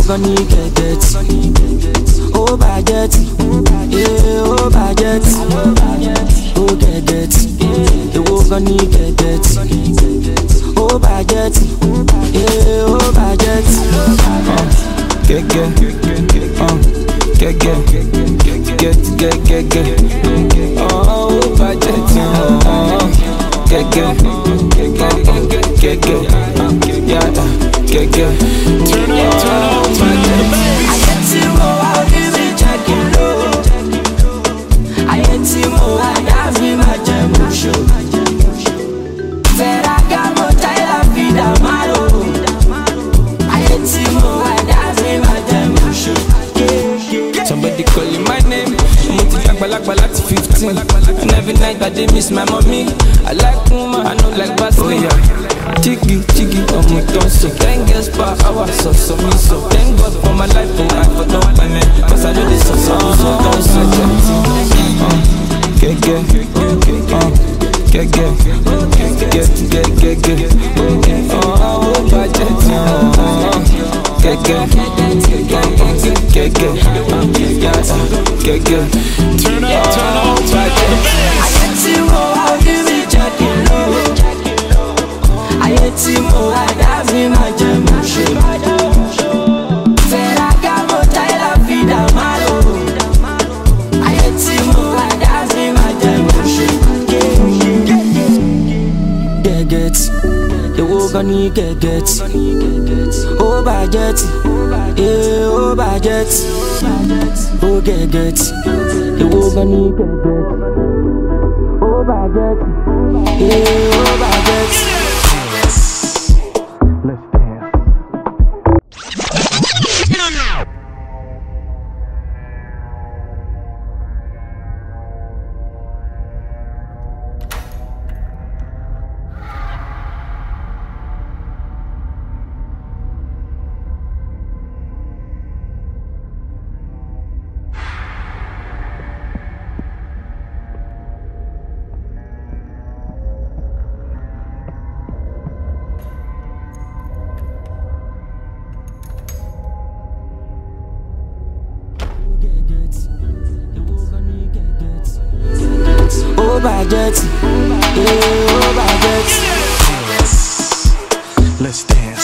gan ni get. Oh budget, yeah, oh budget, oh get. Ewo gan ni get. Oh budget, yeah, oh budget. Get. Oh budget, get. Yeah, get. Turn on, budget. I get Timo, I'll give it checking low. I get Timo, I have me my gem show. Ferragamo, Tyler, Vida, Malo. I get Timo, I have me my gem show. Somebody calling my name. Balak 15. And every night I dey miss my mommy. I like woman, I know like Basile. Chiggy, on my tonso. 10 girls per hour, so me so. Thank God for my life, oh I for don't pay me. Cause I know this so oh budget, turn on, budget. I get Timo, I'll give it checking low. I get Timo, I have me my gem show. Ferragamo, Tyler, Vida, Malo. I get Timo, I have me my gem show. Get. Ewo gan ni get. Oh budget, yeah, oh budget, oh get. Ewo gan ni get. Oh budget, yeah, oh budget. Let's dance. Oh budget, yeah, oh budget. Let's dance.